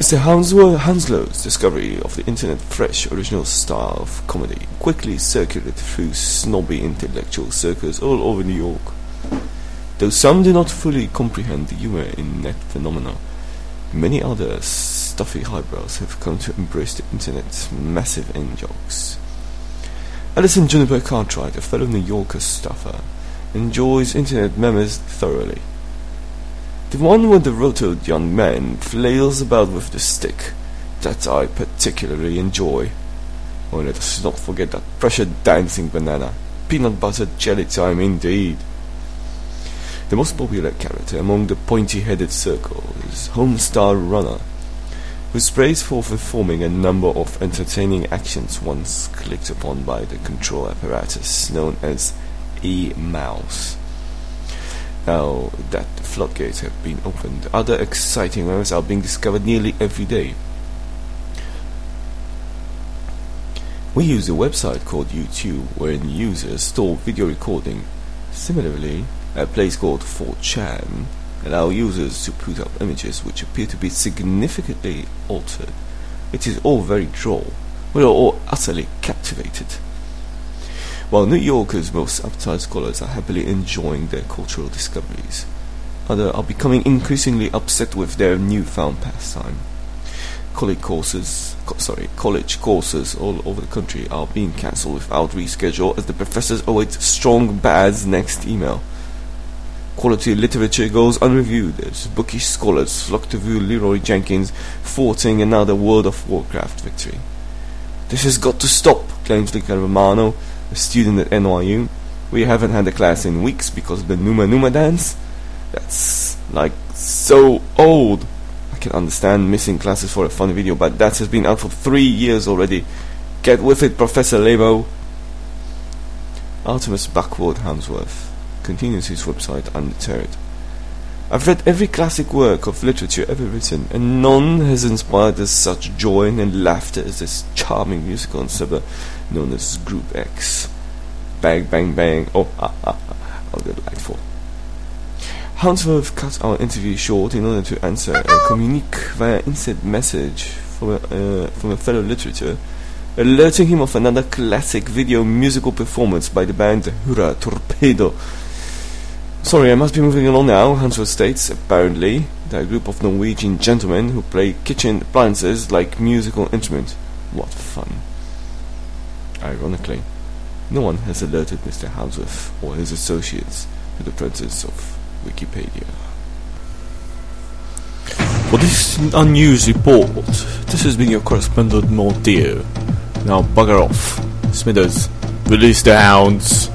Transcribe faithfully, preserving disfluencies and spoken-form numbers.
Mister Hounslow, Hounslows' discovery of the internet fresh, original style of comedy quickly circulated through snobby intellectual circles all over New York. Though some do not fully comprehend the humor in net phenomena, many other stuffy highbrows have come to embrace the internet's massive in-jokes. Alison Juniper Cartwright, a fellow New Yorker stuffer, enjoys internet memes thoroughly. The one where the rotund young man flails about with the stick, that I particularly enjoy. Oh, let us not forget that pressure dancing banana. Peanut butter jelly time indeed. The most popular character among the pointy-headed circle is Homestar Runner, who is praised for performing a number of entertaining actions once clicked upon by the control apparatus known as a mouse. Now that the floodgates have been opened, other exciting memes are being discovered nearly every day. We use a website called YouTube, wherein users store video recording. Similarly, a place called four chan allow users to put up images which appear to be significantly altered. It is all very droll. We are all utterly captivated. While New Yorkers' most uptight scholars are happily enjoying their cultural discoveries, others are becoming increasingly upset with their newfound pastime. College courses, co- sorry, college courses all over the country are being cancelled without reschedule as the professors await strong bad's next email. Quality literature goes unreviewed as bookish scholars flock to view Leroy Jenkins thwarting another World of Warcraft victory. This has got to stop, claims Luca Romano, a student at N Y U. We haven't had a class in weeks because of the Numa Numa dance. That's like so old. I can understand missing classes for a fun video, but that has been out for three years already. Get with it, Professor Lebo. Artemis Buckwood Hamsworth continues his website undeterred. I've read every classic work of literature ever written, and none has inspired us such joy and laughter as this charming musical ensemble known as Group X. Bang, bang, bang. Oh, ah, ah, ah. How delightful. Hounsworth cut our interview short in order to answer a communique via instant message from a, uh, from a fellow literature, alerting him of another classic video musical performance by the band Hurra Torpedo. Sorry, I must be moving along now, Hounsworth states. Apparently, they're a group of Norwegian gentlemen who play kitchen appliances like musical instruments. What fun. Ironically, no one has alerted Mister Hounsworth or his associates to the presence of Wikipedia. For this unused report, this has been your correspondent Mordio. Now bugger off. Smithers, release the hounds.